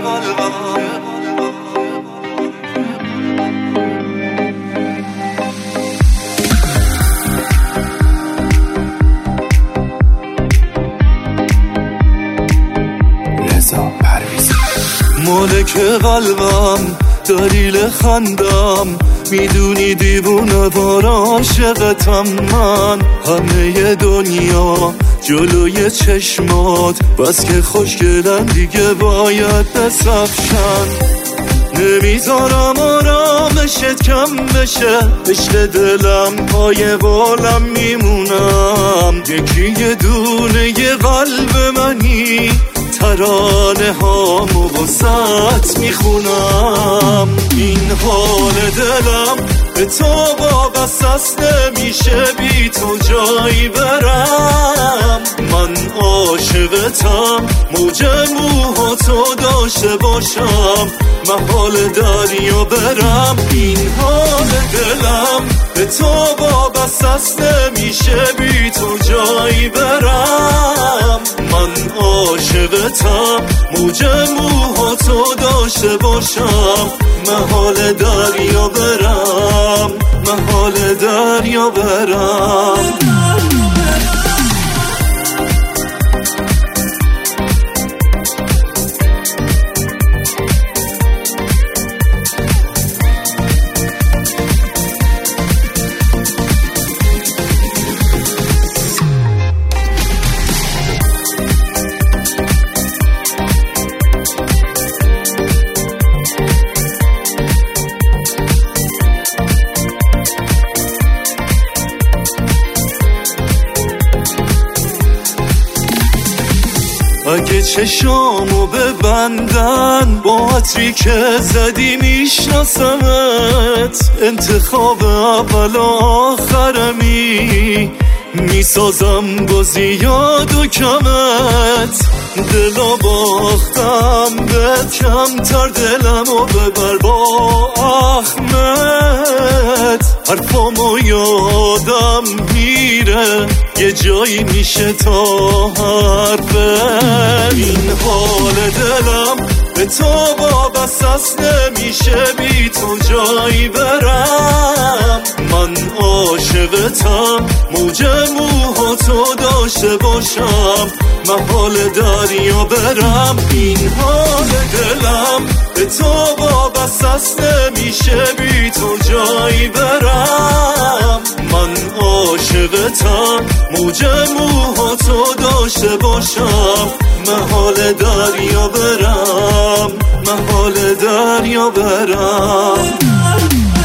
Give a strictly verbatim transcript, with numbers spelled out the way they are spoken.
مالک قلبم، دلیل خندم، میدونی دیوونه بار عاشقتم من. همه دنیا جلوی چشمات، بس که خوشگلن دیگه باید بسفشن. نمیذارم آرامشت کم بشه، عشق دلم پای بالم میمونم. یکی یه دونه یه قلب منی، ترانه هامو واسط میخونم. این حال دلم به تو وابسته است، نمیشه بی تو جایی برم. من عاشقتم، موج موهاتو داشته باشم، محال دریا برم. این حال دلم به تو وابسته است، نمیشه بی تو جایی برم. من عاشقتم، موج موهاتو داشته باشم، محال دریا برم، محال دریا برم. اگه چشامو ببندن، با عطری که زدی میشناسمت. انتخاب اول و آخرمی، میسازم با زیاد و کمت. دلا باختم بهت، کمتر دلمو ببر با احمد. حرفامو یادم میره، یه جایی میشه تا حرفت. این حال دلم به تو وابسته است، نمیشه بی تو جایی برم. من عاشقتم، موج موهاتو داشته باشم، محال دریا برم. این حال دلم به تو وابسته است، نمیشه بی تو جایی برم. من عاشقتم، موج موهاتو داشته باشم، محال دریا برم، محال دریا برم.